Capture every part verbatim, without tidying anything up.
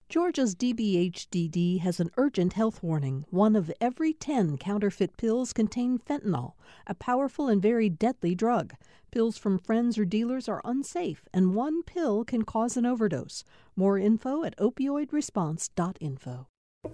Georgia's D B H D D has an urgent health warning. One of every ten counterfeit pills contain fentanyl, a powerful and very deadly drug. Pills from friends or dealers are unsafe, and one pill can cause an overdose. More info at opioid response dot info.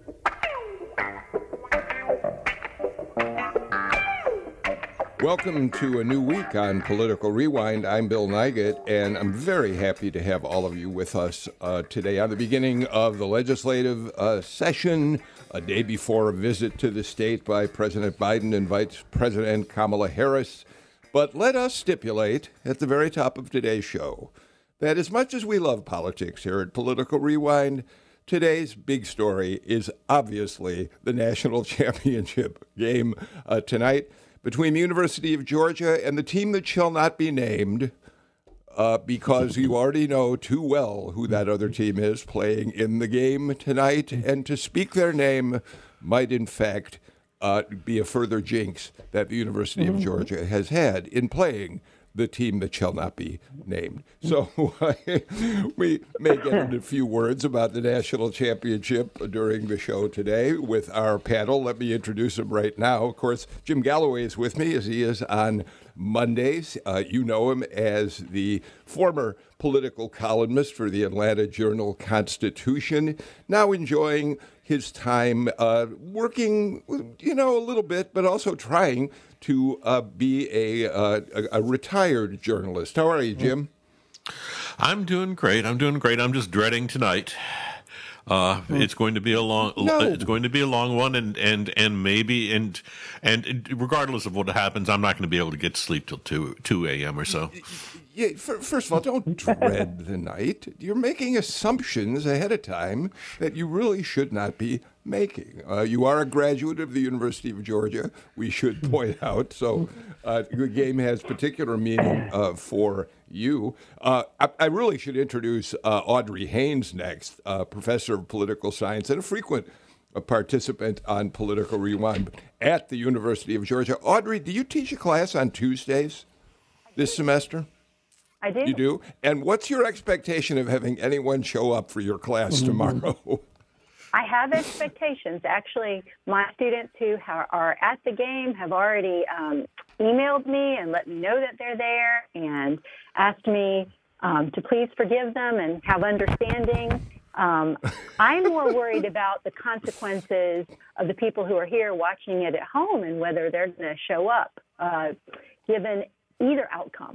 Welcome to a new week on Political Rewind. I'm Bill Nigut, and I'm very happy to have all of you with us uh, today on the beginning of the legislative uh, session, a day before a visit to the state by President Biden and Vice President Kamala Harris. But let us stipulate at the very top of today's show that as much as we love politics here at Political Rewind, today's big story is obviously the national championship game uh, tonight between the University of Georgia and the team that shall not be named, uh, because you already know too well who that other team is playing in the game tonight. And to speak their name might, in fact, uh, be a further jinx that the University of Georgia has had in playing the team that shall not be named. So we may get into a few words about the national championship during the show today with our panel. Let me introduce them right now. Of course, Jim Galloway is with me, as he is on Mondays. Uh, you know him as the former political columnist for the Atlanta Journal-Constitution, now enjoying his time uh, working, you know, a little bit, but also trying to uh, be a, uh, a a retired journalist. How are you, Jim? I'm doing great. I'm doing great. I'm just dreading tonight. Uh, it's going to be a long. No. It's going to be a long one, and and and maybe and and regardless of what happens, I'm not going to be able to get to sleep till two two a.m. or so. Yeah, first of all, don't dread the night. You're making assumptions ahead of time that you really should not be making. Uh, you are a graduate of the University of Georgia, we should point out, so uh, the game has particular meaning uh, for you. Uh, I, I really should introduce uh, Audrey Haynes next, uh, professor of political science and a frequent a participant on Political Rewind at the University of Georgia. Audrey, do you teach a class on Tuesdays this semester? I do. You do? And what's your expectation of having anyone show up for your class tomorrow? I have expectations. Actually, my students who ha- are at the game have already um, emailed me and let me know that they're there and asked me um, to please forgive them and have understanding. Um, I'm more worried about the consequences of the people who are here watching it at home and whether they're going to show up, uh, given either outcome.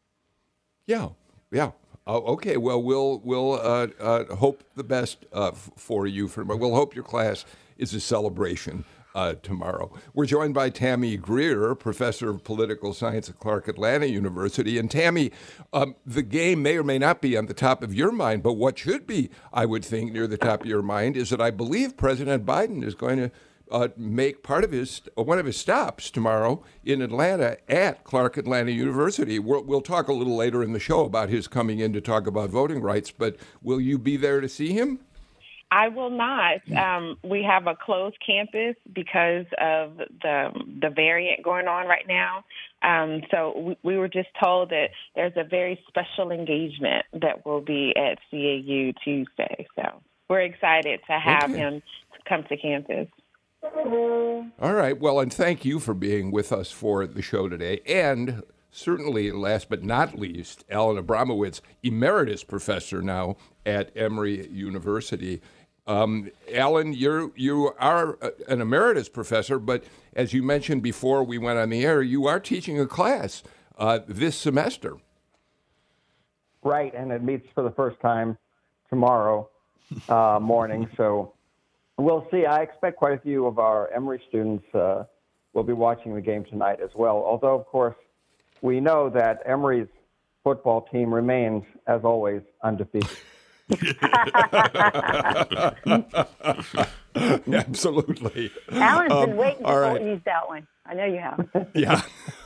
Yeah, yeah. Oh, okay. Well, we'll we'll uh, uh, hope the best uh, f- for you. For we'll hope your class is a celebration uh, tomorrow. We're joined by Tammy Greer, professor of political science at Clark Atlanta University. And Tammy, um, the game may or may not be on the top of your mind, but what should be, I would think, near the top of your mind is that I believe President Biden is going to Uh, make part of his one of his stops tomorrow in Atlanta at Clark Atlanta University. We'll, we'll talk a little later in the show about his coming in to talk about voting rights, but will you be there to see him? I will not. Um, we have a closed campus because of the the variant going on right now. Um, so we, we were just told that there's a very special engagement that will be at C A U Tuesday. So we're excited to have Okay. him come to campus. All right. Well, and thank you for being with us for the show today. And certainly, last but not least, Alan Abramowitz, emeritus professor now at Emory University. Um, Alan, you're, you are an emeritus professor, but as you mentioned before we went on the air, you are teaching a class uh, this semester. Right, and it meets for the first time tomorrow uh, morning, so we'll see. I expect quite a few of our Emory students uh, will be watching the game tonight as well, although, of course, we know that Emory's football team remains, as always, undefeated. Absolutely. Alan's Um, been waiting all to right. use that one. I know you have. Yeah.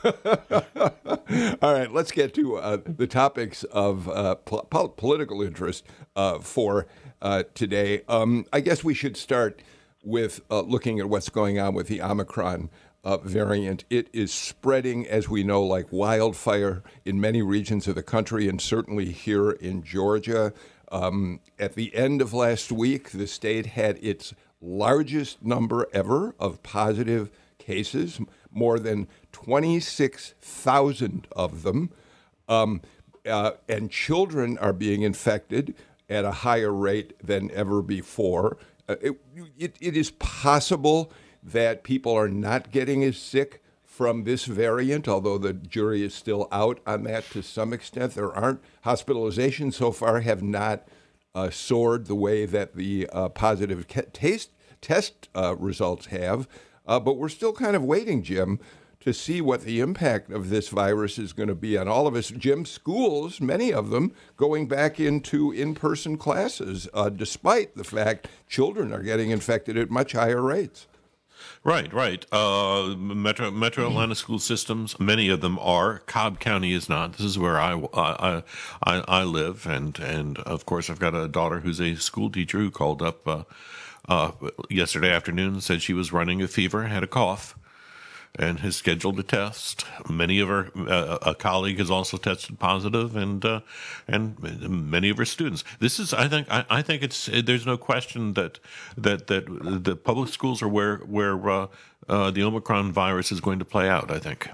All right, let's get to uh, the topics of uh, po- po- political interest uh, for uh, today. Um, I guess we should start with uh, looking at what's going on with the Omicron uh, variant. It is spreading, as we know, like wildfire in many regions of the country, and certainly here in Georgia. Um, at the end of last week, the state had its largest number ever of positive cases, more than twenty-six thousand of them. Um, uh, and children are being infected at a higher rate than ever before. Uh, it, it, it is possible that people are not getting as sick from this variant, although the jury is still out on that to some extent. There aren't hospitalizations so far have not uh, soared the way that the uh, positive ca- taste, test uh, results have. Uh, but we're still kind of waiting, Jim, to see what the impact of this virus is going to be on all of us. Jim, schools, many of them, going back into in-person classes, uh, despite the fact children are getting infected at much higher rates. Right, right. Uh, Metro Metro Atlanta school systems, many of them are. Cobb County is not. This is where I, I, I, I live, and and of course I've got a daughter who's a school teacher who called up uh, uh, yesterday afternoon and said she was running a fever, had a cough, and has scheduled a test. Many of her, uh, a colleague has also tested positive, and uh, and many of her students. This is, I think, I, I think it's. There's no question that that that the public schools are where where uh, uh, the Omicron virus is going to play out. I think.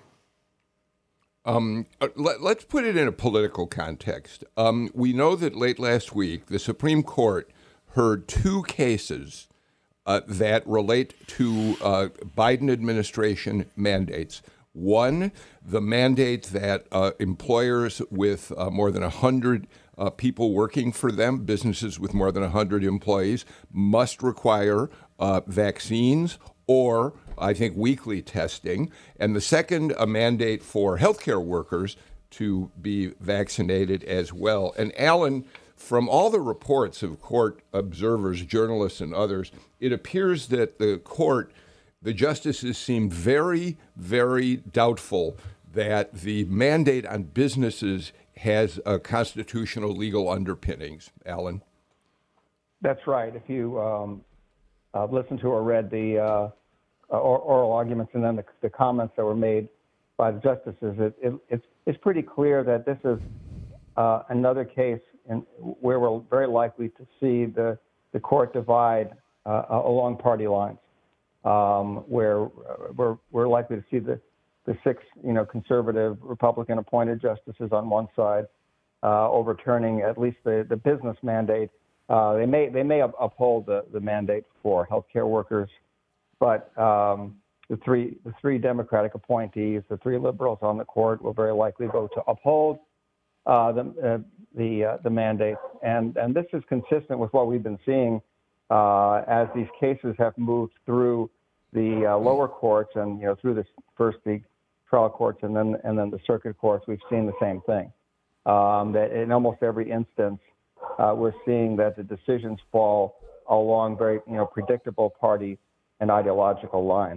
Um, let, let's put it in a political context. Um, we know that late last week, the Supreme Court heard two cases Uh, that relate to uh, Biden administration mandates. One, the mandate that uh, employers with uh, more than one hundred uh, people working for them, businesses with more than one hundred employees, must require uh, vaccines or, I think, weekly testing. And the second, a mandate for healthcare workers to be vaccinated as well. And Alan, from all the reports of court observers, journalists, and others, it appears that the court, the justices seem very, very doubtful that the mandate on businesses has a constitutional legal underpinnings. Alan? That's right. If you um, uh, listened to or read the uh, oral arguments and then the, the comments that were made by the justices, it, it, it's, it's pretty clear that this is uh, another case in, where we're very likely to see the, the court divide uh, along party lines, um, where we're, we're likely to see the, the six, you know, conservative Republican appointed justices on one side uh, overturning at least the, the business mandate. Uh, they may they may uphold the, the mandate for healthcare workers, but um, the three the three Democratic appointees, the three liberals on the court, will very likely vote to uphold uh, the uh, the uh, the mandate, and and this is consistent with what we've been seeing uh, as these cases have moved through the uh, lower courts and you know through the first the trial courts and then and then the circuit courts. We've seen the same thing. Um, that in almost every instance, uh, we're seeing that the decisions fall along very you know predictable party and ideological lines.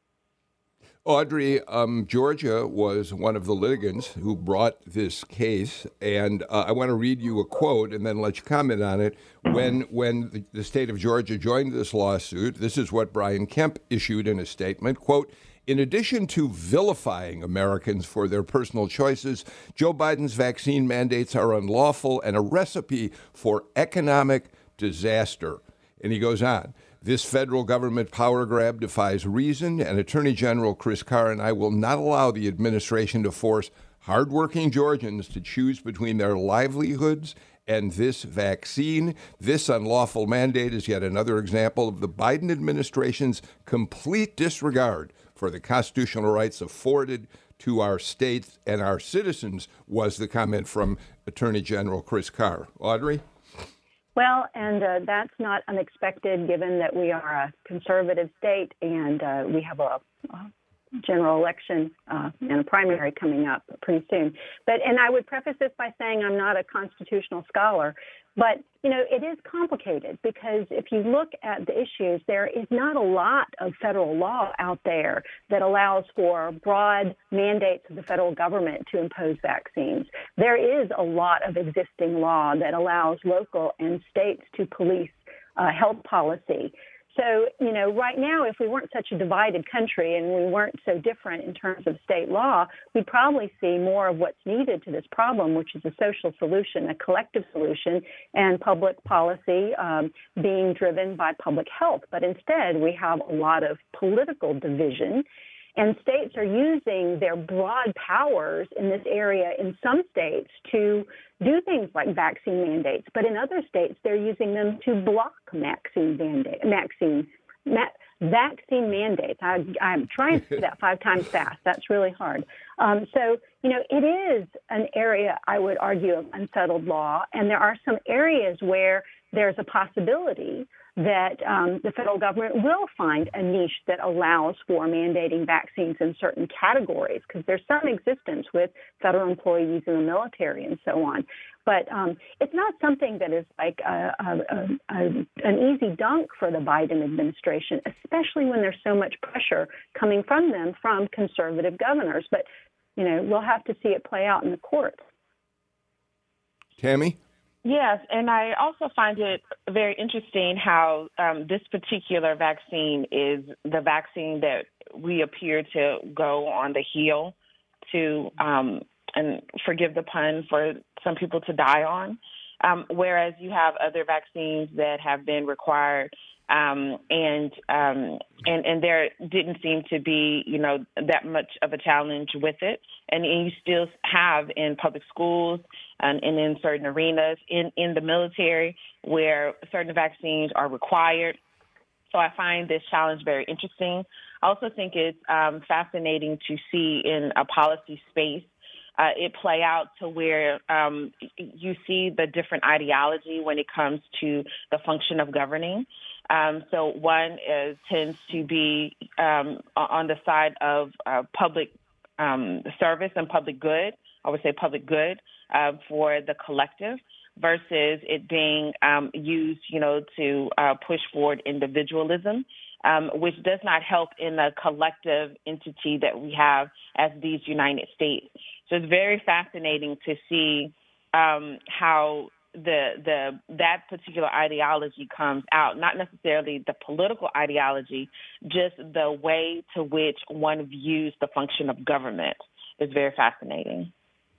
Audrey, um, Georgia was one of the litigants who brought this case, and uh, I want to read you a quote and then let you comment on it. When when the, the state of Georgia joined this lawsuit, this is what Brian Kemp issued in a statement, quote, "In addition to vilifying Americans for their personal choices, Joe Biden's vaccine mandates are unlawful and a recipe for economic disaster." And he goes on. "This federal government power grab defies reason, and Attorney General Chris Carr and I will not allow the administration to force hardworking Georgians to choose between their livelihoods and this vaccine. This unlawful mandate is yet another example of the Biden administration's complete disregard for the constitutional rights afforded to our states and our citizens," was the comment from Attorney General Chris Carr. Audrey? Well, and uh, that's not unexpected given that we are a conservative state and uh, we have a, a general election uh, and a primary coming up pretty soon. But and I would preface this by saying I'm not a constitutional scholar, but you know it is complicated because if you look at the issues, there is not a lot of federal law out there that allows for broad mandates of the federal government to impose vaccines. There is a lot of existing law that allows local and states to police uh, health policy. So, you know, right now, if we weren't such a divided country and we weren't so different in terms of state law, we'd probably see more of what's needed to this problem, which is a social solution, a collective solution, and public policy um, being driven by public health. But instead, we have a lot of political division. And states are using their broad powers in this area in some states to do things like vaccine mandates, but in other states they're using them to block vaccine mandate, vaccine, ma- vaccine mandates. I, I'm trying to say that five times fast. That's really hard. Um, so, you know, it is an area, I would argue, of unsettled law, and there are some areas where there's a possibility that um, the federal government will find a niche that allows for mandating vaccines in certain categories, because there's some existence with federal employees in the military and so on. But um, it's not something that is like a, a, a, a, an easy dunk for the Biden administration, especially when there's so much pressure coming from them from conservative governors. But, you know, we'll have to see it play out in the courts. Tammy? Yes, and I also find it very interesting how um, this particular vaccine is the vaccine that we appear to go on the heel to, um, and forgive the pun, for some people to die on, um, whereas you have other vaccines that have been required, um, and um, and and there didn't seem to be, you know, that much of a challenge with it, and, and you still have in public schools and, and in certain arenas, in, in the military, where certain vaccines are required. So I find this challenge very interesting. I also think it's um, fascinating to see in a policy space uh, it play out to where um, you see the different ideology when it comes to the function of governing. Um, so one is, tends to be um, on the side of uh, public um, service and public good, I would say public good uh, for the collective, versus it being um, used, you know, to uh, push forward individualism, um, which does not help in the collective entity that we have as these United States. So it's very fascinating to see um, how the the that particular ideology comes out, not necessarily the political ideology, just the way to which one views the function of government is very fascinating.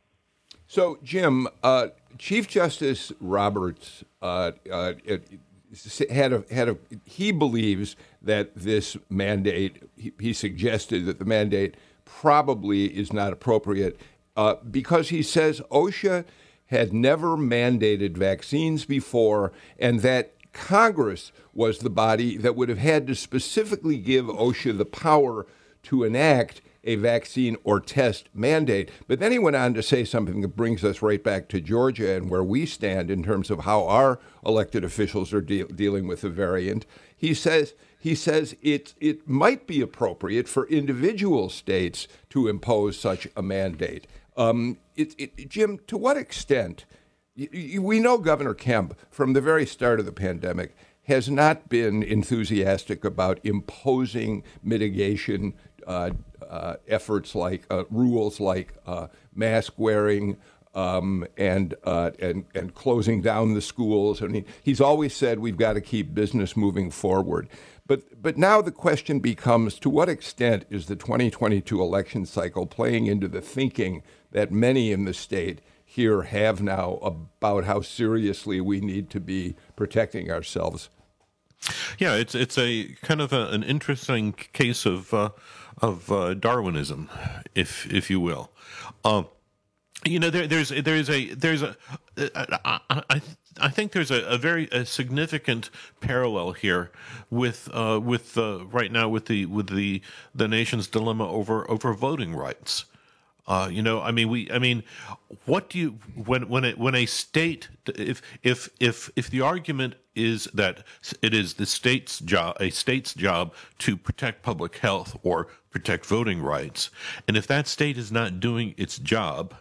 So, Jim, uh, Chief Justice Roberts uh, uh, it, had a had a he believes that this mandate. He, he suggested that the mandate probably is not appropriate uh, because he says OSHA had never mandated vaccines before, and that Congress was the body that would have had to specifically give OSHA the power to enact a vaccine or test mandate. But then he went on to say something that brings us right back to Georgia and where we stand in terms of how our elected officials are de- dealing with the variant. He says he says it it might be appropriate for individual states to impose such a mandate. Um, it, it, Jim, to what extent? You, you, we know Governor Kemp, from the very start of the pandemic, has not been enthusiastic about imposing mitigation uh, uh, efforts like uh, rules like uh, mask wearing um, and, uh, and and closing down the schools. I mean, he's always said we've got to keep business moving forward. But but now the question becomes, to what extent is the twenty twenty-two election cycle playing into the thinking that many in the state here have now about how seriously we need to be protecting ourselves? Yeah, it's it's a kind of a, an interesting case of uh, of uh, Darwinism, if if you will. Uh, you know, there, there's there's a there's a I, I, I think there's a, a very a significant parallel here with uh, with uh, right now with the with the the nation's dilemma over over voting rights. Uh, you know, I mean, we, I mean, what do you, when, when, it, when a state, if, if, if, if the argument is that it is the state's job, a state's job to protect public health or protect voting rights, and if that state is not doing its job,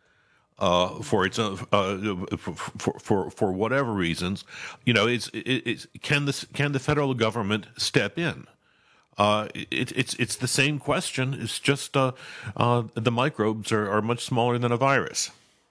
uh, for its, uh, for, for, for whatever reasons, you know, it's, it, it's, can the, can the federal government step in? Uh, it, it's it's the same question. It's just uh, uh, the microbes are, are much smaller than a virus.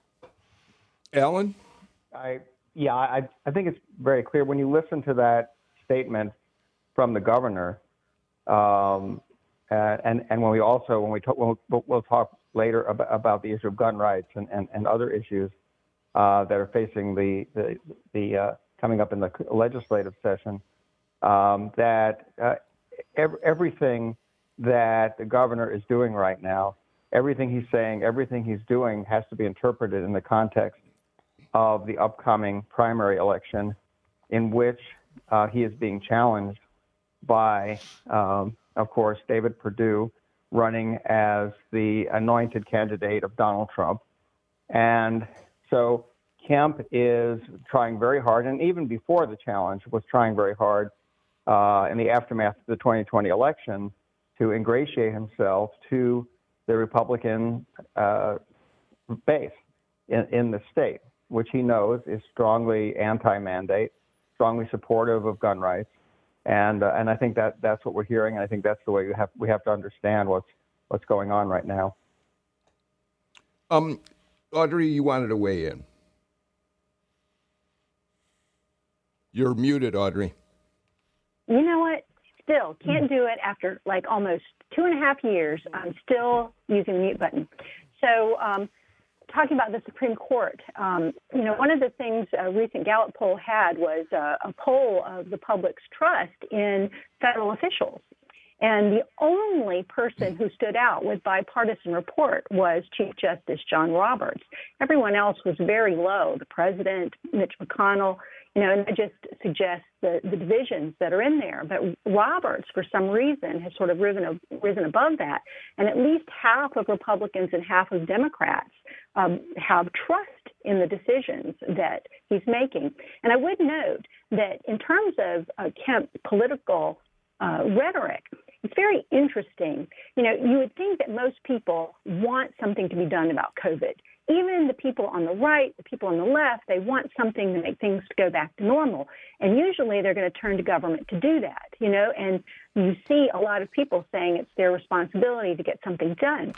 Alan? I yeah, I I think it's very clear when you listen to that statement. from the governor. Um, and, and and when we also when we talk we'll, we'll talk later about, about the issue of gun rights and, and, and other issues uh, that are facing the the, the uh, coming up in the legislative session. Um, that uh, ev- everything that the governor is doing right now, everything he's saying, everything he's doing has to be interpreted in the context of the upcoming primary election, in which uh, he is being challenged by, um, of course, David Perdue, running as the anointed candidate of Donald Trump. And so Kemp is trying very hard, and even before the challenge was trying very hard uh, in the aftermath of the twenty twenty election to ingratiate himself to the Republican uh, base in, in the state, which he knows is strongly anti-mandate, strongly supportive of gun rights. And uh, and I think that that's what we're hearing. And I think that's the way we have we have to understand what's what's going on right now. Um, Audrey, you wanted to weigh in. You're muted, Audrey. You know what? Still can't do it after like almost two and a half years. I'm still using the mute button. So um, talking about the Supreme Court, um, you know, one of the things a recent Gallup poll had was uh, a poll of the public's trust in federal officials. And the only person who stood out with bipartisan report was Chief Justice John Roberts. Everyone else was very low, the president, Mitch McConnell, you know, and that just suggests the, the divisions that are in there. But Roberts, for some reason, has sort of risen, risen above that. And at least half of Republicans and half of Democrats um, have trust in the decisions that he's making. And I would note that in terms of uh, Kemp's political uh, rhetoric, it's very interesting. You know, you would think that most people want something to be done about COVID. Even the people on the right, the people on the left, they want something to make things go back to normal. And usually they're going to turn to government to do that, you know, and you see a lot of people saying it's their responsibility to get something done.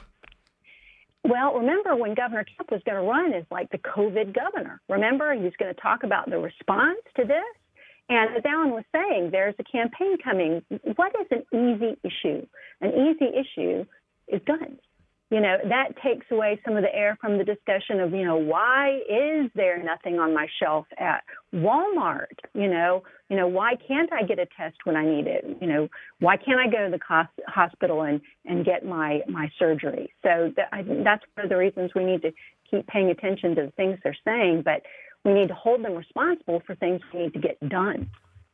Well, remember when Governor Kemp was going to run as like the COVID governor. Remember, he was going to talk about the response to this. And as Alan was saying, there's a campaign coming. What is an easy issue? An easy issue is guns. You know, that takes away some of the air from the discussion of, you know, why is there nothing on my shelf at Walmart? You know, you know, why can't I get a test when I need it? You know, why can't I go to the cost, hospital and, and get my, my surgery? So that, I, that's one of the reasons we need to keep paying attention to the things they're saying, but we need to hold them responsible for things we need to get done.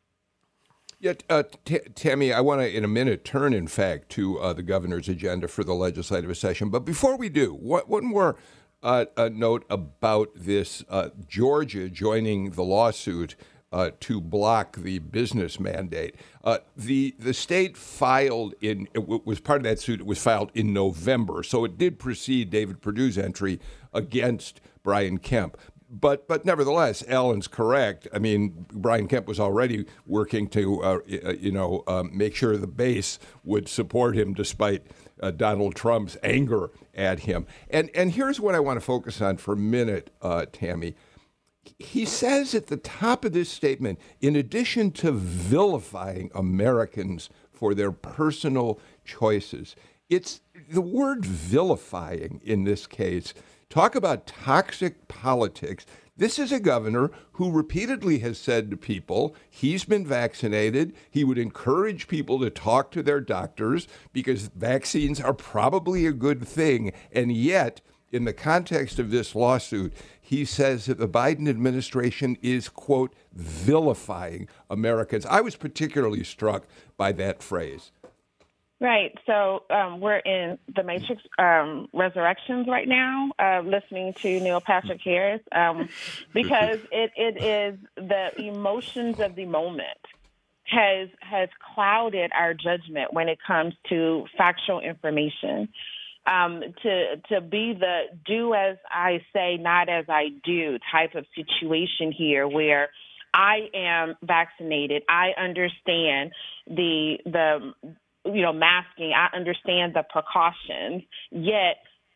Yeah, uh, T- Tammy, I want to, in a minute, turn, in fact, to uh, the governor's agenda for the legislative session. But before we do, what, one more uh, uh, note about this uh, Georgia joining the lawsuit uh, to block the business mandate. Uh, the the state filed in, it w- was part of that suit, it was filed in November. So it did precede David Perdue's entry against Brian Kemp. But but nevertheless, Alan's correct. I mean, Brian Kemp was already working to, uh, you know, um, make sure the base would support him despite uh, Donald Trump's anger at him. And and here's what I want to focus on for a minute, uh, Tammy. He says at the top of this statement, in addition to vilifying Americans for their personal choices, it's the word vilifying in this case. Talk about toxic politics. This is a governor who repeatedly has said to people he's been vaccinated. He would encourage people to talk to their doctors because vaccines are probably a good thing. And yet, in the context of this lawsuit, he says that the Biden administration is, quote, vilifying Americans. I was particularly struck by that phrase. Right. So um, we're in the Matrix um, Resurrections right now, uh, listening to Neil Patrick Harris, um, because it, it is the emotions of the moment has has clouded our judgment when it comes to factual information. Um, to to be the do as I say, not as I do type of situation here where I am vaccinated. I understand the the you know, masking, I understand the precautions, yet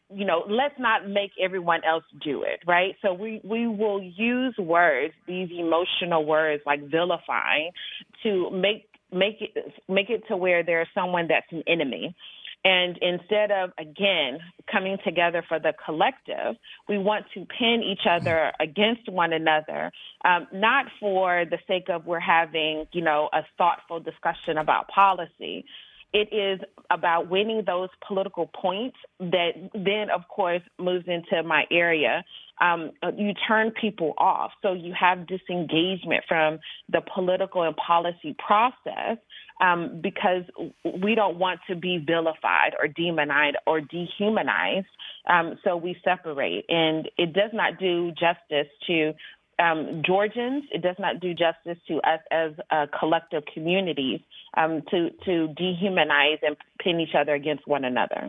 you know, let's not make everyone else do it, right? So we, we will use words, these emotional words like vilifying, to make make it make it to where there's someone that's an enemy. And instead of, again, coming together for the collective, we want to pin each other against one another, um, not for the sake of we're having, you know, a thoughtful discussion about policy. It is about winning those political points that then, of course, moves into my area. Um, you turn people off. So you have disengagement from the political and policy process um, because we don't want to be vilified or demonized or dehumanized. Um, so we separate. And it does not do justice to Um, Georgians. It does not do justice to us as uh, collective communities um, to, to dehumanize and pin each other against one another.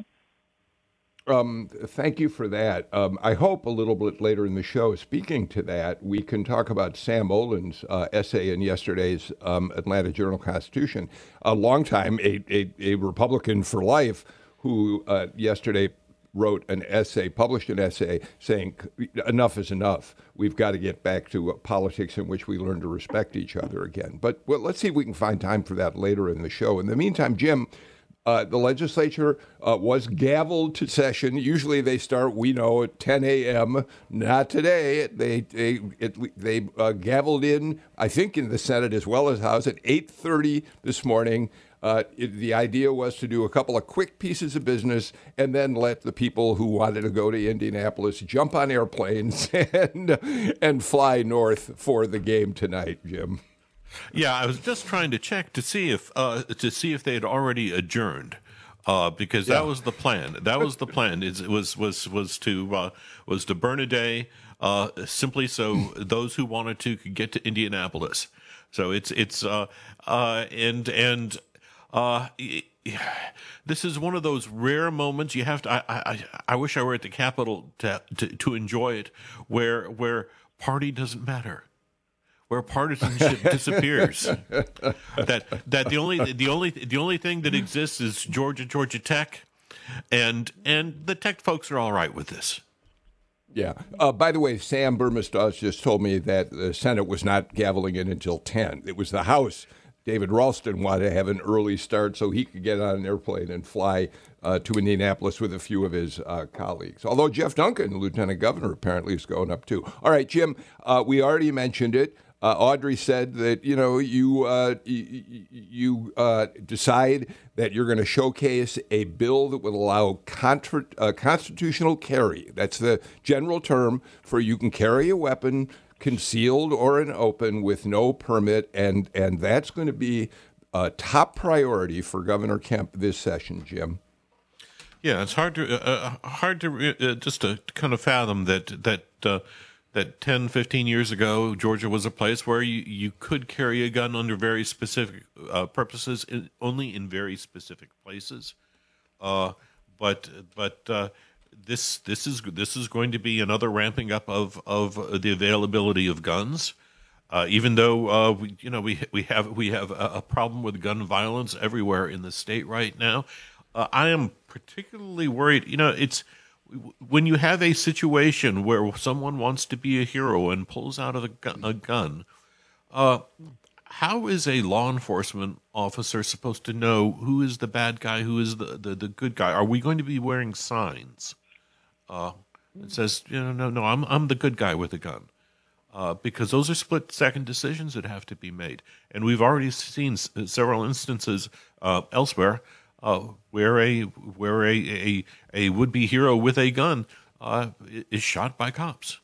Um, thank you for that. Um, I hope a little bit later in the show, speaking to that, we can talk about Sam Olin's uh, essay in yesterday's um, Atlanta Journal-Constitution. A long time, a, a, a Republican for life, who uh, yesterday wrote an essay, published an essay saying enough is enough. We've got to get back to politics in which we learn to respect each other again. But well, let's see if we can find time for that later in the show. In the meantime, Jim, uh, the legislature uh, was gavelled to session. Usually they start, we know, at ten a.m. Not today. They they it, they uh, gavelled in, I think, in the Senate as well as House at eight thirty this morning. Uh, it, the idea was to do a couple of quick pieces of business and then let the people who wanted to go to Indianapolis jump on airplanes and and fly north for the game tonight, Jim. Yeah, I was just trying to check to see if uh, to see if they had already adjourned, uh, because that yeah. was the plan. That was the plan. It was was was to uh, was to burn a day, uh, simply so those who wanted to could get to Indianapolis. So it's it's uh, uh, and and. Uh, this is one of those rare moments you have to. I, I, I wish I were at the Capitol to, to to enjoy it, where where party doesn't matter, where partisanship disappears. That that the only the only the only thing that exists is Georgia Georgia Tech, and and the Tech folks are all right with this. Yeah. Uh, by the way, Sam Burmistrov just told me that the Senate was not gaveling in until ten. It was the House. David Ralston wanted to have an early start so he could get on an airplane and fly uh, to Indianapolis with a few of his uh, colleagues. Although Jeff Duncan, Lieutenant Governor, apparently is going up too. All right, Jim, uh, we already mentioned it. Uh, Audrey said that, you know, you uh, you, you uh, decide that you're going to showcase a bill that will allow contra- uh, constitutional carry. That's the general term for you can carry a weapon concealed or in open with no permit, and and that's going to be a top priority for Governor Kemp this session, Jim. Yeah, it's hard to uh, hard to uh, just to kind of fathom that that uh, that ten, fifteen years ago, Georgia was a place where you, you could carry a gun under very specific uh, purposes, in, only in very specific places. Uh, but but. Uh, This this is this is going to be another ramping up of, of the availability of guns, uh, even though uh, we you know we we have we have a, a problem with gun violence everywhere in the state right now. Uh, I am particularly worried. You know, it's when you have a situation where someone wants to be a hero and pulls out a gun. A gun uh, how is a law enforcement officer supposed to know who is the bad guy, who is the, the, the good guy? Are we going to be wearing signs? Uh, it says, you know, no, no, I'm I'm the good guy with a gun, uh, because those are split-second decisions that have to be made, and we've already seen s- several instances uh, elsewhere uh, where a where a, a a would-be hero with a gun uh, is shot by cops.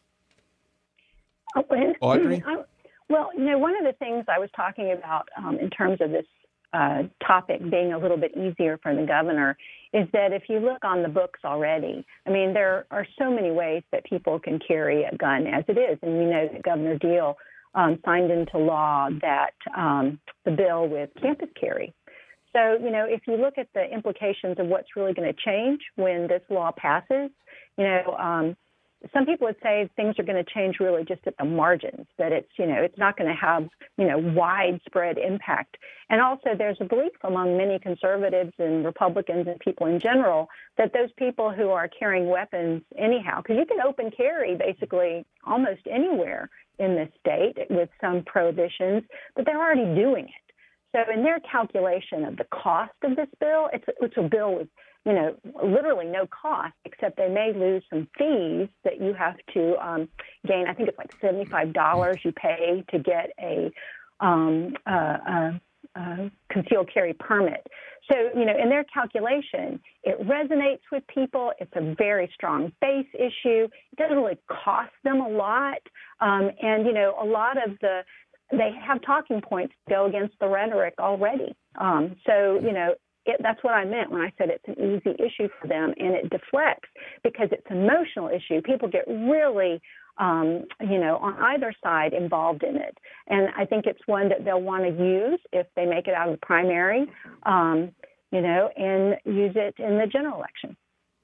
Audrey? Well, you know, one of the things I was talking about um, in terms of this uh, topic being a little bit easier for the governor is that if you look on the books already, I mean, there are so many ways that people can carry a gun as it is. And we know that Governor Deal um, signed into law that um, the bill with campus carry. So, you know, if you look at the implications of what's really going to change when this law passes, you know, um, some people would say things are going to change really just at the margins, that it's, you know, it's not going to have, you know, widespread impact. And also there's a belief among many conservatives and Republicans and people in general that those people who are carrying weapons anyhow, because you can open carry basically almost anywhere in this state with some prohibitions, but they're already doing it. So in their calculation of the cost of this bill, it's, it's a bill with, you know, literally no cost, except they may lose some fees that you have to um, gain. I think it's like seventy-five dollars you pay to get a, um, uh, uh, uh, concealed carry permit. So, you know, in their calculation, it resonates with people. It's a very strong base issue. It doesn't really cost them a lot. Um, and, you know, a lot of the, they have talking points to go against the rhetoric already. Um, so, you know, it, that's what I meant when I said it's an easy issue for them, and it deflects because it's an emotional issue. People get really, um, you know, on either side involved in it. And I think it's one that they'll want to use if they make it out of the primary, um, you know, and use it in the general election.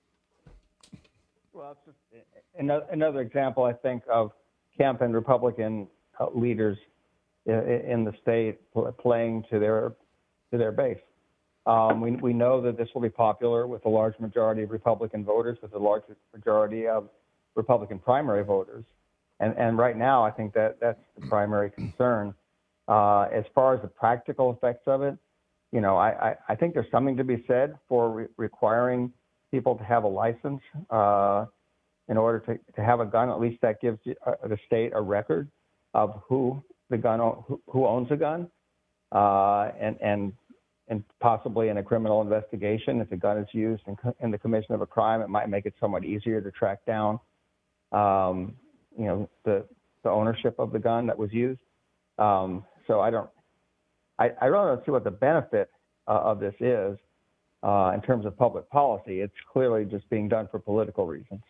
Well, it's just another example, I think, of Kemp and Republican leaders in the state playing to their to their base. Um, we, we know that this will be popular with a large majority of Republican voters, with a large majority of Republican primary voters. And, and right now, I think that that's the primary concern. Uh, as far as the practical effects of it, you know, I, I, I think there's something to be said for re- requiring people to have a license uh, in order to, to have a gun. At least that gives uh, the state a record of who the gun who, who owns a gun, uh, and and and possibly in a criminal investigation, if the gun is used in, in the commission of a crime, it might make it somewhat easier to track down, um, you know, the the ownership of the gun that was used. Um, so I don't, I, I really don't see what the benefit uh, of this is uh, in terms of public policy. It's clearly just being done for political reasons.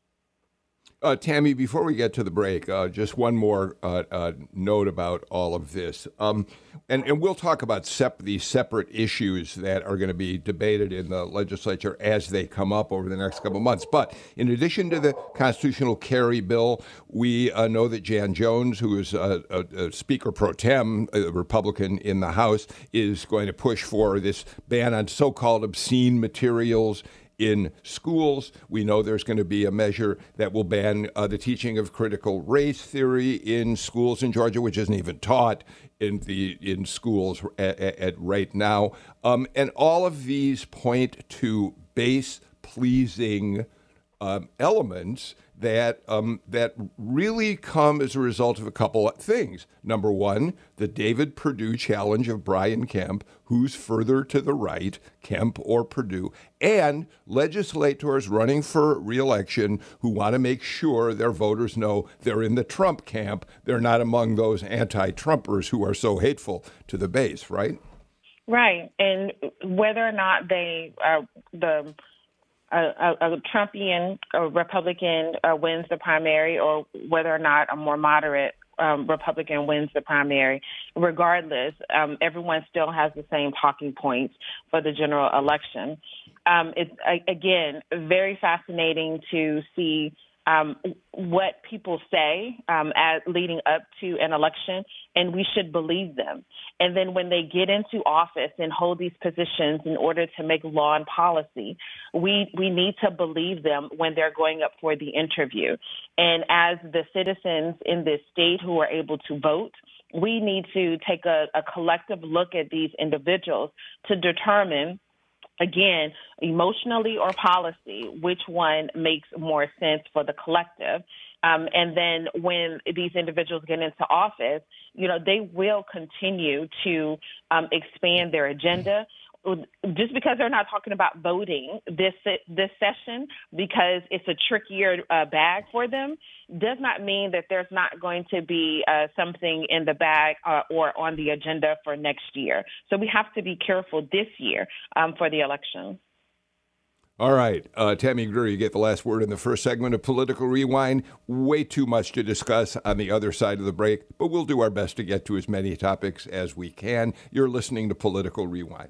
Uh, Tammy, before we get to the break, uh, just one more uh, uh, note about all of this. Um, and, and we'll talk about sep- these separate issues that are going to be debated in the legislature as they come up over the next couple of months. But in addition to the constitutional carry bill, we uh, know that Jan Jones, who is a, a, a Speaker pro tem, a Republican in the House, is going to push for this ban on so-called obscene materials in schools. We know there's going to be a measure that will ban uh, the teaching of critical race theory in schools in Georgia, which isn't even taught in the in schools at, at right now. Um, and all of these point to base pleasing um, elements that um, that really come as a result of a couple of things. Number one, the David Perdue challenge of Brian Kemp, who's further to the right, Kemp or Perdue, and legislators running for re-election who want to make sure their voters know they're in the Trump camp. They're not among those anti-Trumpers who are so hateful to the base, right? Right. And whether or not they, uh, the A, a, a Trumpian a Republican uh, wins the primary, or whether or not a more moderate um, Republican wins the primary, regardless, um, everyone still has the same talking points for the general election. Um, it's, again, very fascinating to see um, what people say um, as leading up to an election, and we should believe them. And then when they get into office and hold these positions in order to make law and policy, we we need to believe them when they're going up for the interview. And as the citizens in this state who are able to vote, we need to take a, a collective look at these individuals to determine, again, emotionally or policy, which one makes more sense for the collective. Um, and then when these individuals get into office, you know, they will continue to um, expand their agenda. Just because they're not talking about voting this this session, because it's a trickier uh, bag for them, does not mean that there's not going to be uh, something in the bag uh, or on the agenda for next year. So we have to be careful this year um, for the election. All right. Uh, Tammy Greer, you get the last word in the first segment of Political Rewind. Way too much to discuss on the other side of the break, but we'll do our best to get to as many topics as we can. You're listening to Political Rewind.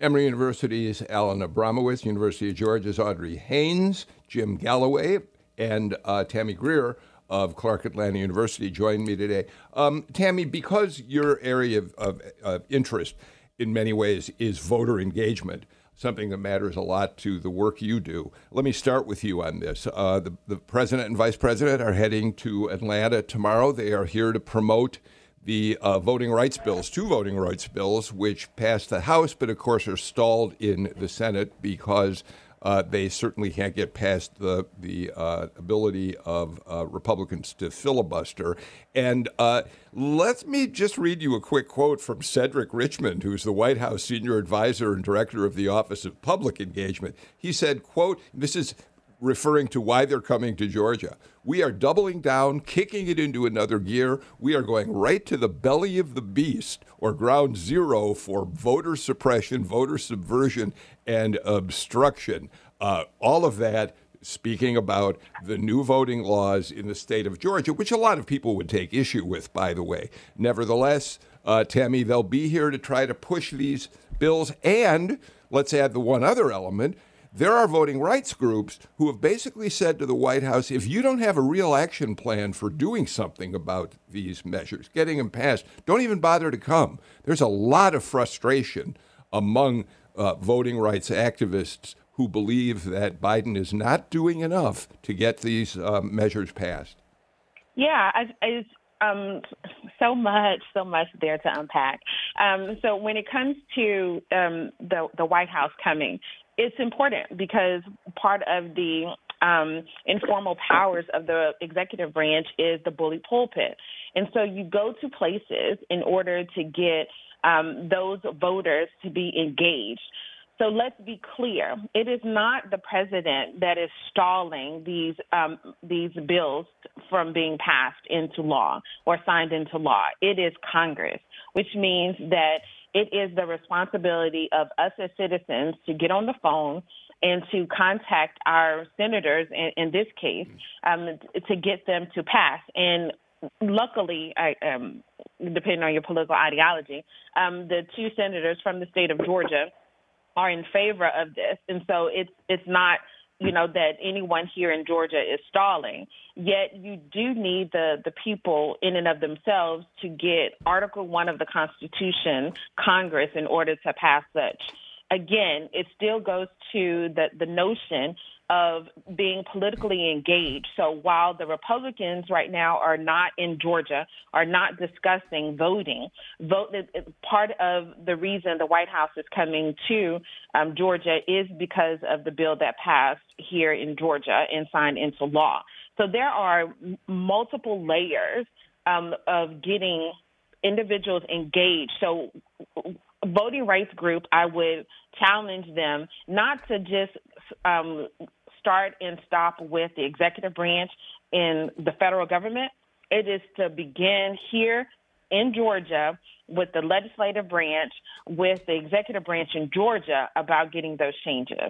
Emory University's Alan Abramowitz, University of Georgia's Audrey Haynes, Jim Galloway, and uh, Tammy Greer of Clark Atlanta University joined me today. Um, Tammy, because your area of, of, of interest in many ways is voter engagement, something that matters a lot to the work you do, let me start with you on this. Uh, the, the president and vice president are heading to Atlanta tomorrow. They are here to promote the uh, voting rights bills, two voting rights bills, which passed the House, but of course are stalled in the Senate because uh, they certainly can't get past the the uh, ability of uh, Republicans to filibuster. And uh, let me just read you a quick quote from Cedric Richmond, who's the White House senior advisor and director of the Office of Public Engagement. He said, quote, this is referring to why they're coming to Georgia. We are doubling down, kicking it into another gear. We are going right to the belly of the beast, or ground zero for voter suppression, voter subversion, and obstruction. Uh, all of that speaking about the new voting laws in the state of Georgia, which a lot of people would take issue with, by the way. Nevertheless, uh, Tammy, they'll be here to try to push these bills. And let's add the one other element. There are voting rights groups who have basically said to the White House, if you don't have a real action plan for doing something about these measures, getting them passed, don't even bother to come. There's a lot of frustration among uh, voting rights activists who believe that Biden is not doing enough to get these uh, measures passed. Yeah, I, I um, so much, so much there to unpack. Um, so when it comes to um, the, the White House coming, it's important because part of the um, informal powers of the executive branch is the bully pulpit. And so you go to places in order to get um, those voters to be engaged. So let's be clear. It is not the president that is stalling these um, these bills from being passed into law or signed into law. It is Congress, which means that it is the responsibility of us as citizens to get on the phone and to contact our senators, in, in this case, um, to get them to pass. And luckily, I, um, depending on your political ideology, um, the two senators from the state of Georgia are in favor of this. And so it's it's not, you know, that anyone here in Georgia is stalling. Yet you do need the, the people in and of themselves to get Article One of the Constitution, Congress, in order to pass such. Again, it still goes to the, the notion of being politically engaged. So while the Republicans right now are not in Georgia, are not discussing voting, vote part of the reason the White House is coming to um, Georgia is because of the bill that passed here in Georgia and signed into law. So there are m- multiple layers um, of getting individuals engaged. So voting rights group, I would challenge them not to just um, start and stop with the executive branch in the federal government. It is to begin here in Georgia with the legislative branch, with the executive branch in Georgia about getting those changes.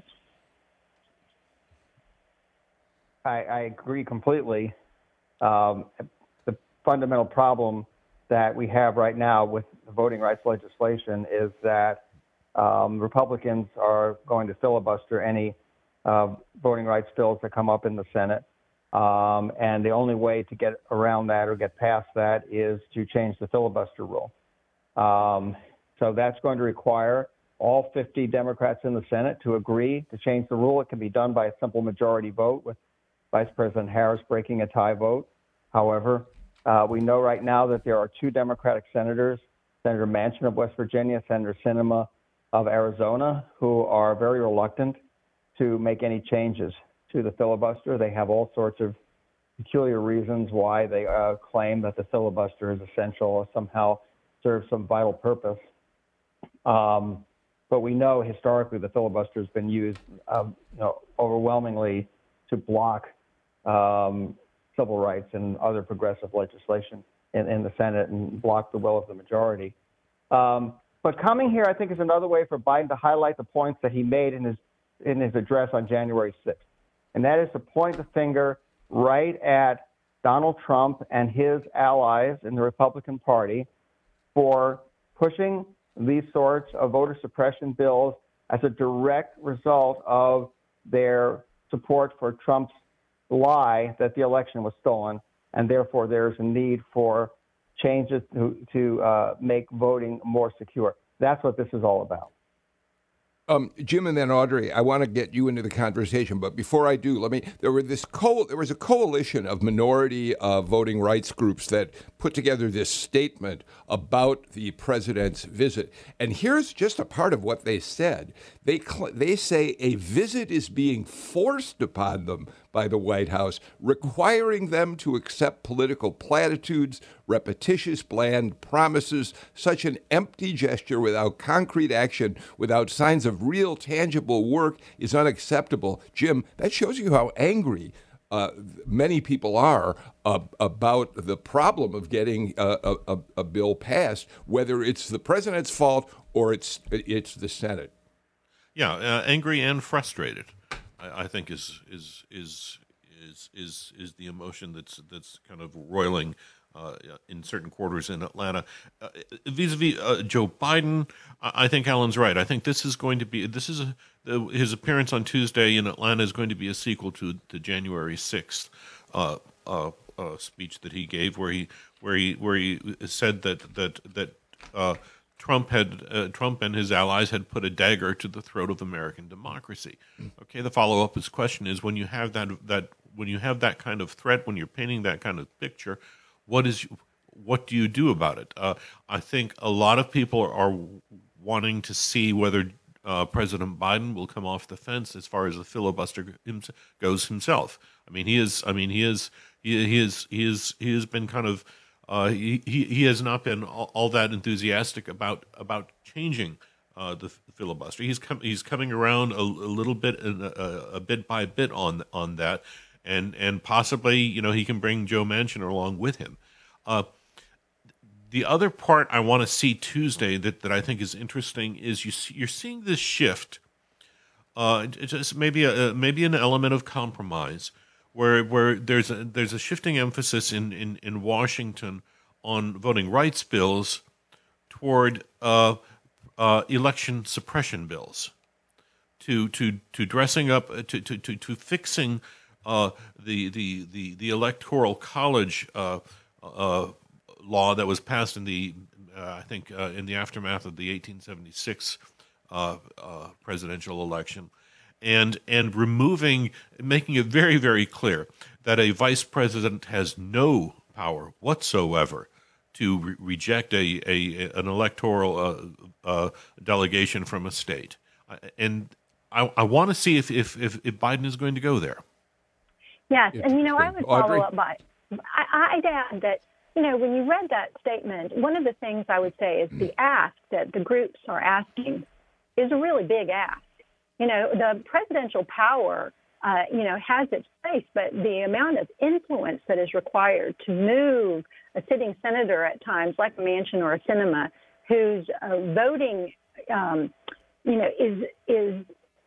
I, I agree completely. Um, the fundamental problem that we have right now with the voting rights legislation is that um, Republicans are going to filibuster any uh, voting rights bills that come up in the Senate. Um, and the only way to get around that or get past that is to change the filibuster rule. Um, so that's going to require all fifty Democrats in the Senate to agree to change the rule. It can be done by a simple majority vote with Vice President Harris breaking a tie vote. However, uh, we know right now that there are two Democratic senators, Senator Manchin of West Virginia, Senator Sinema of Arizona, who are very reluctant to make any changes to the filibuster. They have all sorts of peculiar reasons why they uh, claim that the filibuster is essential or somehow serves some vital purpose. Um, but we know historically the filibuster has been used uh, you know, overwhelmingly to block um, civil rights and other progressive legislation in, in the Senate and block the will of the majority. Um, but coming here, I think, is another way for Biden to highlight the points that he made in his in his address on January sixth. And that is to point the finger right at Donald Trump and his allies in the Republican Party for pushing these sorts of voter suppression bills as a direct result of their support for Trump's lie that the election was stolen, and therefore there's a need for changes to, to uh, make voting more secure. That's what this is all about. Um, Jim and then Audrey, I want to get you into the conversation, but before I do, let me. There were this co- There was a coalition of minority uh, voting rights groups that put together this statement about the president's visit, and here's just a part of what they said. They cl- they say a visit is being forced upon them by the White House, requiring them to accept political platitudes, repetitious, bland promises. Such an empty gesture without concrete action, without signs of real, tangible work is unacceptable. Jim, that shows you how angry uh, many people are uh, about the problem of getting a, a, a bill passed, whether it's the president's fault or it's it's the Senate. Yeah, uh, angry and frustrated, I, I think is is is is is is the emotion that's that's kind of roiling uh, in certain quarters in Atlanta. Uh, vis-a-vis uh, Joe Biden, I, I think Alan's right. I think this is going to be this is a, the, his appearance on Tuesday in Atlanta is going to be a sequel to the January sixth uh, uh, uh, speech that he gave, where he where he where he said that that that. Uh, Trump had uh, Trump and his allies had put a dagger to the throat of American democracy. Okay, the follow-up is question is when you have that that when you have that kind of threat, when you're painting that kind of picture, what is what do you do about it? Uh, I think a lot of people are wanting to see whether uh, President Biden will come off the fence as far as the filibuster goes himself. I mean, he is. I mean, he is. He, he is. He is. He has been kind of. Uh, he, he he has not been all, all that enthusiastic about about changing uh, the filibuster. He's com- he's coming around a, a little bit, a, a bit by bit on on that, and and possibly you know he can bring Joe Manchin along with him. Uh, the other part I want to see Tuesday that, that I think is interesting is you see, you're seeing this shift. Uh, just maybe a maybe an element of compromise. Where where there's a there's a shifting emphasis in, in, in Washington on voting rights bills toward uh, uh, election suppression bills, to to to dressing up to to to, to fixing uh, the, the the the electoral college uh, uh, law that was passed in the uh, I think uh, in the aftermath of the eighteen seventy-six uh, uh, presidential election. And and removing, making it very, very clear that a vice president has no power whatsoever to re- reject a, a an electoral uh, uh, delegation from a state. And I, I want to see if, if, if, if Biden is going to go there. Yes, and you know, I would follow Audrey? up by, I, I'd add that, you know, when you read that statement, one of the things I would say is the ask that the groups are asking is a really big ask. You know, the presidential power, uh, you know, has its place, but the amount of influence that is required to move a sitting senator at times, like a Manchin or a Sinema, whose uh, voting, um, you know, is is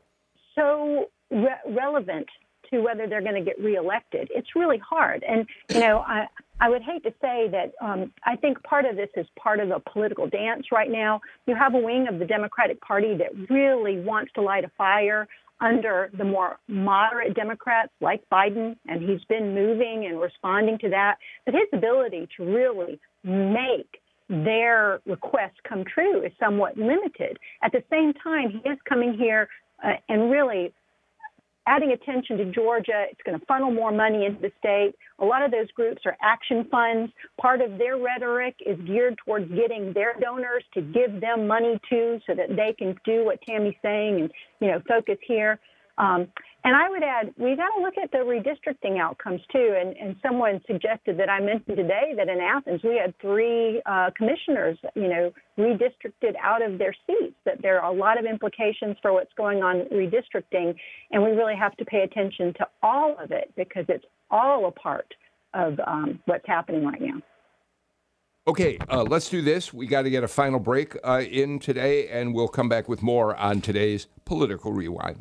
so re- relevant to whether they're going to get reelected. It's really hard. And, you know, I, I would hate to say that um, I think part of this is part of a political dance right now. You have a wing of the Democratic Party that really wants to light a fire under the more moderate Democrats like Biden, and he's been moving and responding to that. But his ability to really make their requests come true is somewhat limited. At the same time, he is coming here uh, and really adding attention to Georgia. It's going to funnel more money into the state. A lot of those groups are action funds. Part of their rhetoric is geared towards getting their donors to give them money too, so that they can do what Tammy's saying and, you know, focus here. Um, and I would add, we got to look at the redistricting outcomes too. And, and someone suggested that I mentioned today that in Athens we had three uh, commissioners, you know, redistricted out of their seats, that there are a lot of implications for what's going on in redistricting. And we really have to pay attention to all of it because it's all a part of um, what's happening right now. Okay, uh, let's do this. We got to get a final break uh, in today, and we'll come back with more on today's Political Rewind.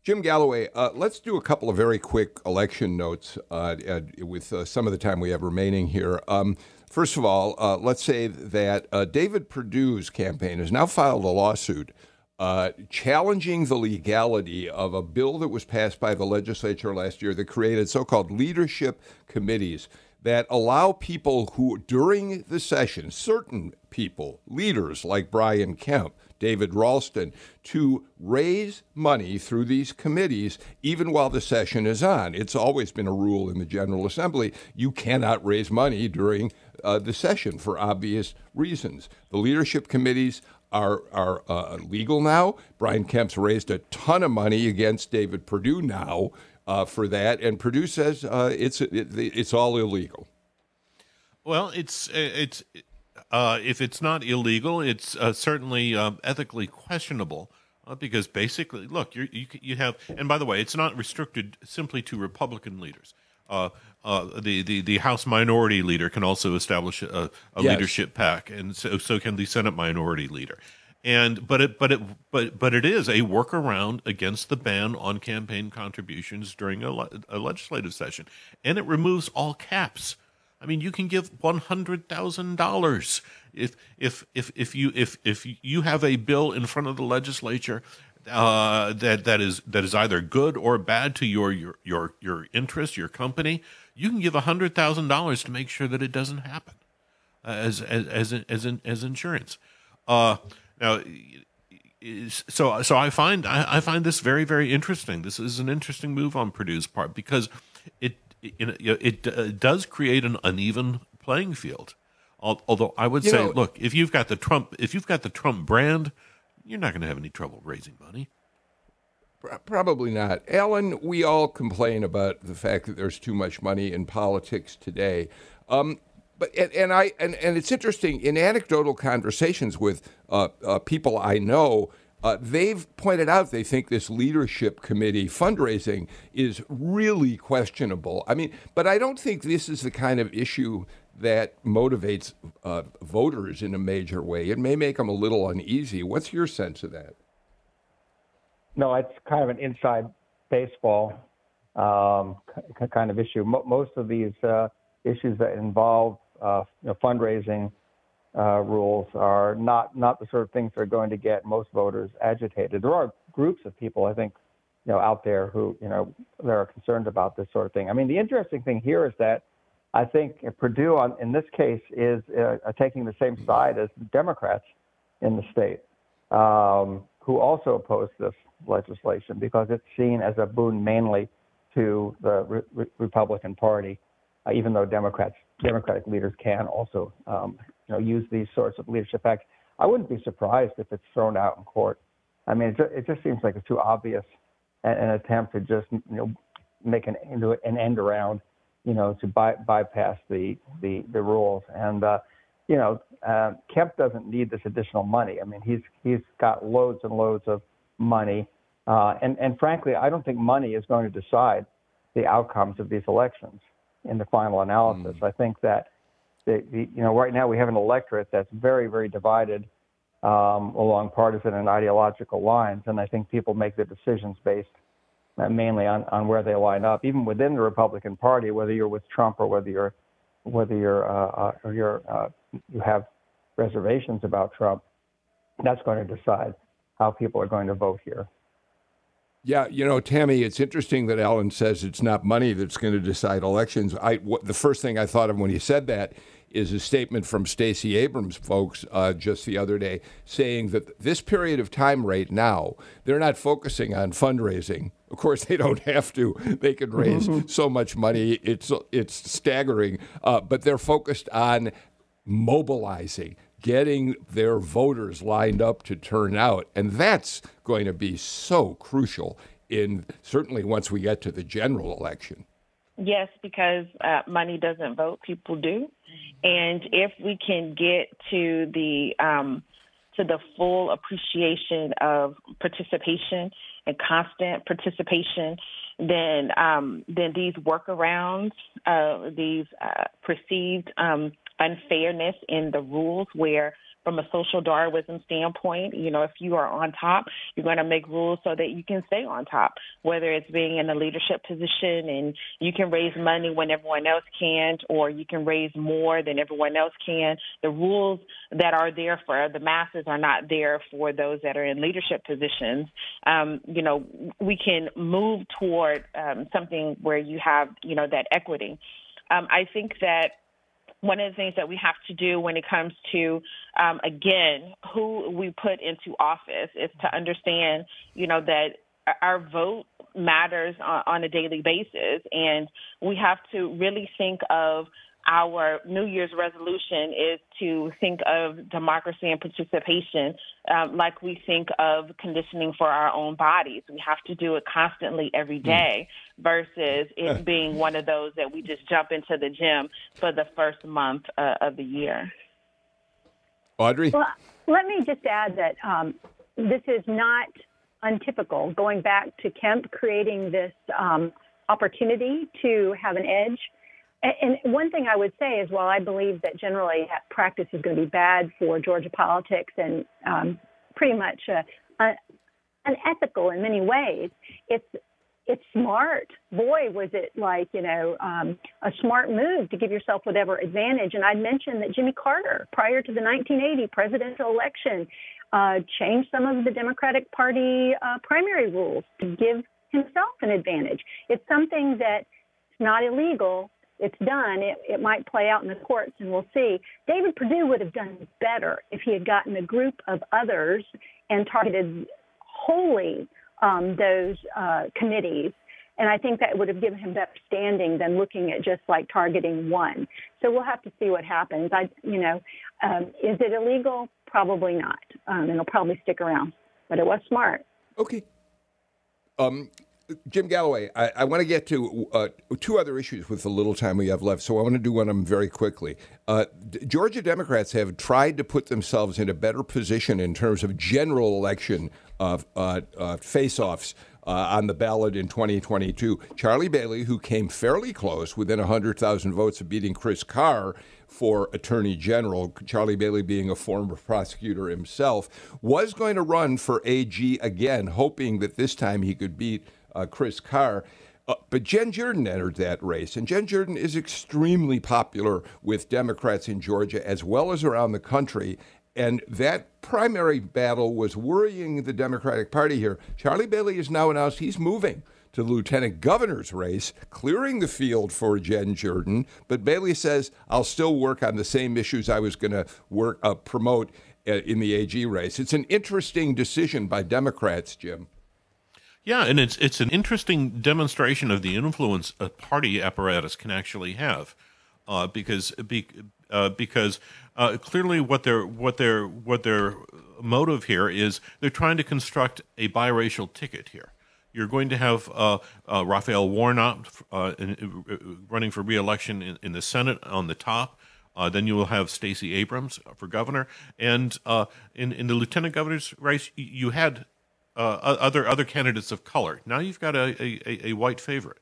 Jim Galloway, uh, let's do a couple of very quick election notes uh, uh, with uh, some of the time we have remaining here. Um, first of all, uh, let's say that uh, David Perdue's campaign has now filed a lawsuit uh, challenging the legality of a bill that was passed by the legislature last year that created so-called leadership committees that allow people who, during the session, certain people, leaders like Brian Kemp, David Ralston, to raise money through these committees even while the session is on. It's always been a rule in the General Assembly. You cannot raise money during uh, the session for obvious reasons. The leadership committees are are uh, legal now. Brian Kemp's raised a ton of money against David Perdue now uh, for that, and Perdue says uh, it's it, it's all illegal. Well, it's it's uh, if it's not illegal, it's uh, certainly um, ethically questionable uh, because basically, look, you you you have, and by the way, it's not restricted simply to Republican leaders. Uh, uh, the, the, the House Minority Leader can also establish a, a yes. leadership pack, and so so can the Senate Minority Leader. And but it but it but but it is a workaround against the ban on campaign contributions during a, le- a legislative session, and it removes all caps. I mean, you can give one hundred thousand dollars if if if if you if if you have a bill in front of the legislature uh, that that is that is either good or bad to your your your your interest, your company. You can give one hundred thousand dollars to make sure that it doesn't happen uh, as as as as, in, as insurance. Uh, now, so so I find I, I find this very very interesting. This is an interesting move on Perdue's part because it. It, it uh, does create an uneven playing field. Although I would you say, know, look, if you've got the Trump, if you've got the Trump brand, you're not going to have any trouble raising money. Probably not. Alan, we all complain about the fact that there's too much money in politics today. Um, but and, and I and, and it's interesting in anecdotal conversations with uh, uh, people I know. Uh, they've pointed out they think this leadership committee fundraising is really questionable. I mean, but I don't think this is the kind of issue that motivates uh, voters in a major way. It may make them a little uneasy. What's your sense of that? No, it's kind of an inside baseball um, kind of issue. Mo- most of these uh, issues that involve uh, you know, fundraising Uh, rules are not, not the sort of things that are going to get most voters agitated. There are groups of people, I think, you know, out there who, you know, that are concerned about this sort of thing. I mean, the interesting thing here is that I think Perdue, on, in this case, is uh, taking the same side as the Democrats in the state, um, who also oppose this legislation because it's seen as a boon mainly to the re- Republican Party, uh, even though Democrats, Democratic leaders can also um, you know, use these sorts of leadership acts. I wouldn't be surprised if it's thrown out in court. I mean, it just, it just seems like it's too obvious an, an attempt to just, you know, make an into an end around, you know, to by, bypass the, the, the rules. And, uh, you know, uh, Kemp doesn't need this additional money. I mean, he's he's got loads and loads of money. Uh, and, and frankly, I don't think money is going to decide the outcomes of these elections in the final analysis. Mm. I think that The, the, you know, right now we have an electorate that's very, very divided um, along partisan and ideological lines, and I think people make their decisions based uh, mainly on, on where they line up, even within the Republican Party, whether you're with Trump or whether you're whether you're uh, uh, or you're uh, you have reservations about Trump. That's going to decide how people are going to vote here. Yeah, you know, Tammy, it's interesting that Alan says it's not money that's going to decide elections. I what, the first thing I thought of when he said that is a statement from Stacey Abrams folks uh, just the other day saying that this period of time right now, they're not focusing on fundraising. Of course, they don't have to. They can raise so much money. It's, it's staggering. Uh, but they're focused on mobilizing, getting their voters lined up to turn out. And that's going to be so crucial in certainly once we get to the general election. Yes, because uh, money doesn't vote, people do. And if we can get to the um, to the full appreciation of participation and constant participation, then um, then these workarounds, uh, these uh, perceived um, unfairness in the rules where from a social Darwinism standpoint. You know, if you are on top, you're going to make rules so that you can stay on top, whether it's being in a leadership position and you can raise money when everyone else can't, or you can raise more than everyone else can. The rules that are there for the masses are not there for those that are in leadership positions. Um, you know, we can move toward um, something where you have, you know, that equity. Um, I think that one of the things that we have to do when it comes to, um, again, who we put into office is to understand, you know, that our vote matters on, on a daily basis. And we have to really think of our New Year's resolution is to think of democracy and participation um, like we think of conditioning for our own bodies. We have to do it constantly every day versus it being one of those that we just jump into the gym for the first month uh, of the year. Audrey? Well, let me just add that um, this is not untypical. Going back to Kemp creating this um, opportunity to have an edge. And one thing I would say is, while I believe that generally that practice is going to be bad for Georgia politics and um, pretty much uh, uh, unethical in many ways, it's it's smart. Boy, was it like, you know, um, a smart move to give yourself whatever advantage. And I'd mentioned that Jimmy Carter, prior to the nineteen eighty presidential election, uh, changed some of the Democratic Party uh, primary rules to give himself an advantage. It's something that's not illegal. It's done. It, it might play out in the courts, and we'll see. David Perdue would have done better if he had gotten a group of others and targeted wholly um, those uh, committees. And I think that would have given him better standing than looking at just like targeting one. So we'll have to see what happens. I, you know, um, is it illegal? Probably not. Um, and it'll probably stick around. But it was smart. Okay. Um. Jim Galloway, I, I want to get to uh, two other issues with the little time we have left, so I want to do one of them very quickly. Uh, D- Georgia Democrats have tried to put themselves in a better position in terms of general election uh, uh, uh, face-offs uh, on the ballot in twenty twenty-two. Charlie Bailey, who came fairly close, within one hundred thousand votes of beating Chris Carr for Attorney General, Charlie Bailey being a former prosecutor himself, was going to run for A G again, hoping that this time he could beat Uh, Chris Carr. Uh, but Jen Jordan entered that race, and Jen Jordan is extremely popular with Democrats in Georgia as well as around the country. And that primary battle was worrying the Democratic Party here. Charlie Bailey has now announced he's moving to the lieutenant governor's race, clearing the field for Jen Jordan. But Bailey says, I'll still work on the same issues I was going to work uh, promote uh, in the A G race. It's an interesting decision by Democrats, Jim. Yeah, and it's it's an interesting demonstration of the influence a party apparatus can actually have, uh, because be, uh, because uh, clearly what their what their what their motive here is, they're trying to construct a biracial ticket here. You're going to have uh, uh, Raphael Warnock uh, in, uh, running for re-election in, in the Senate on the top. Uh, then you will have Stacey Abrams for governor, and uh, in in the lieutenant governor's race, you had Uh, other other candidates of color. Now you've got a, a, a white favorite.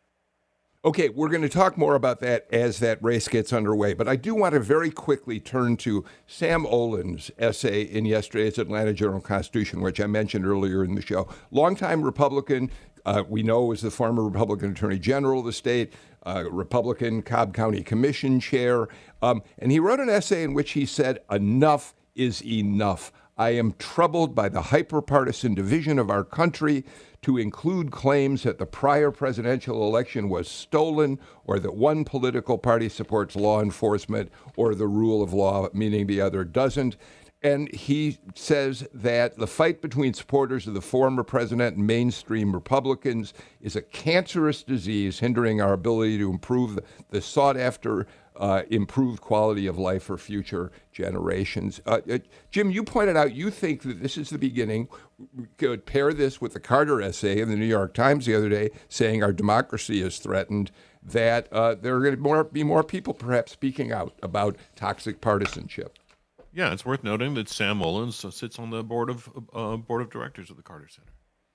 Okay, we're going to talk more about that as that race gets underway, but I do want to very quickly turn to Sam Olin's essay in yesterday's Atlanta Journal-Constitution, which I mentioned earlier in the show. Longtime Republican, uh, we know was the former Republican Attorney General of the state, uh, Republican Cobb County Commission chair, um, and he wrote an essay in which he said, enough is enough. I am troubled by the hyper-partisan division of our country to include claims that the prior presidential election was stolen, or that one political party supports law enforcement or the rule of law, meaning the other doesn't. And he says that the fight between supporters of the former president and mainstream Republicans is a cancerous disease hindering our ability to improve the, the sought-after uh, improved quality of life for future generations. Uh, uh, Jim, you pointed out you think that this is the beginning. We could pair this with the Carter essay in the New York Times the other day saying our democracy is threatened, that uh, there are going to more, be more people perhaps speaking out about toxic partisanship. Yeah, it's worth noting that Sam Olin sits on the board of uh, board of directors of the Carter Center.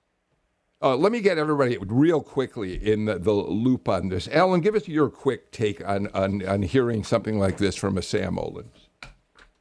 Uh, let me get everybody real quickly in the, the loop on this. Alan, give us your quick take on, on, on hearing something like this from a Sam Olin.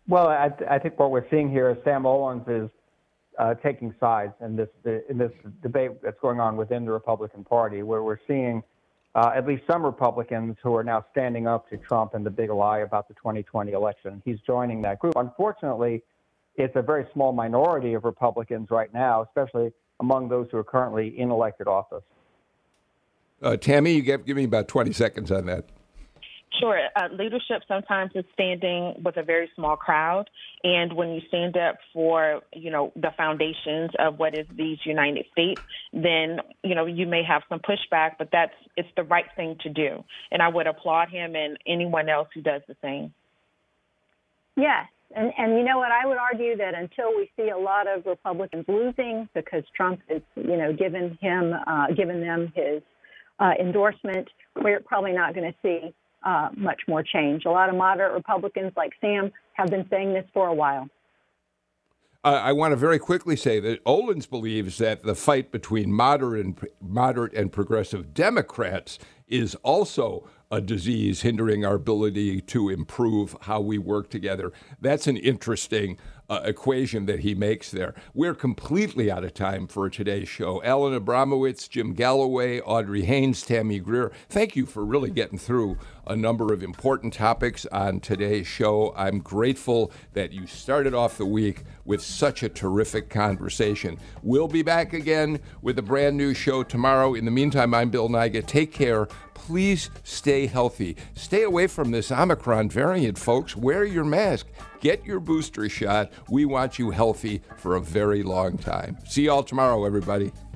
Well, I, I think what we're seeing here is Sam Owens is uh, taking sides in this in this debate that's going on within the Republican Party, where we're seeing uh, at least some Republicans who are now standing up to Trump and the big lie about the twenty twenty election. He's joining that group. Unfortunately, it's a very small minority of Republicans right now, especially among those who are currently in elected office. Uh, Tammy, you give, give me about twenty seconds on that. Sure. Uh, leadership sometimes is standing with a very small crowd. And when you stand up for, you know, the foundations of what is these United States, then, you know, you may have some pushback, but that's it's the right thing to do. And I would applaud him and anyone else who does the same. Yes. And, and you know what? I would argue that until we see a lot of Republicans losing because Trump is, you know, given him, uh, given them his uh, endorsement, we're probably not going to see Uh, much more change. A lot of moderate Republicans like Sam have been saying this for a while. Uh, I want to very quickly say that Owens believes that the fight between moderate and, moderate and progressive Democrats is also a disease hindering our ability to improve how we work together. That's an interesting uh, equation that he makes there. We're completely out of time for today's show. Alan Abramowitz, Jim Galloway, Audrey Haynes, Tammy Greer, thank you for really getting through a number of important topics on today's show. I'm grateful that you started off the week with such a terrific conversation. We'll be back again with a brand new show tomorrow. In the meantime, I'm Bill Nigut. Take care. Please stay healthy. Stay away from this Omicron variant, folks. Wear your mask. Get your booster shot. We want you healthy for a very long time. See you all tomorrow, everybody.